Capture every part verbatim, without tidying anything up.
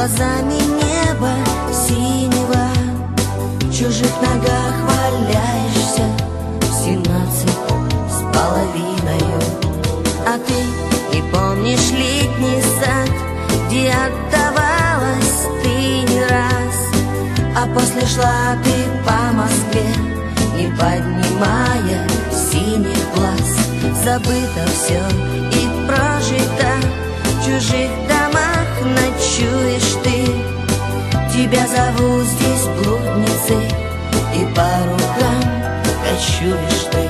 глазами неба синего. В чужих ногах валяешься в семнадцать с половиною. А ты не помнишь летний сад, где отдавалась ты не раз, а после шла ты по Москве, не поднимая синих глаз. Забыто все и прожито, в чужих домах ночуешь ты. Тебя зовут здесь блудницей, и по рукам кочуешь ты.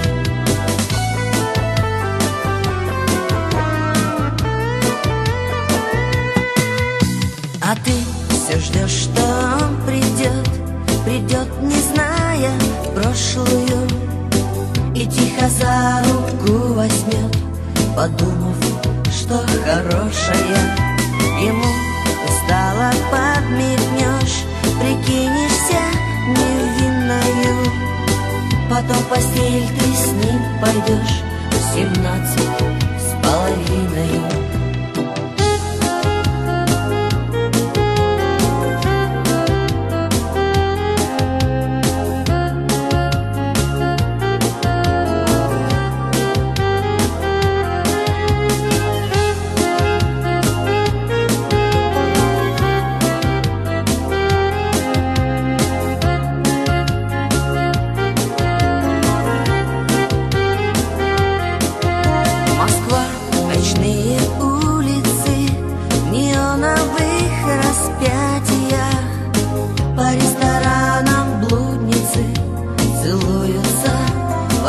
А ты все ждешь, что он придет, придет, не зная прошлую, и тихо за руку возьмет, подумав, что хорошая. Ему устало подмигнешь, прикинешься невинною, потом в постель ты с ним пойдешь в семнадцать с половиной. Ночные улицы в неоновых распятиях, по ресторанам блудницы целуются в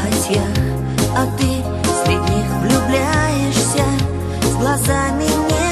объятиях, а ты среди них влюбляешься с глазами не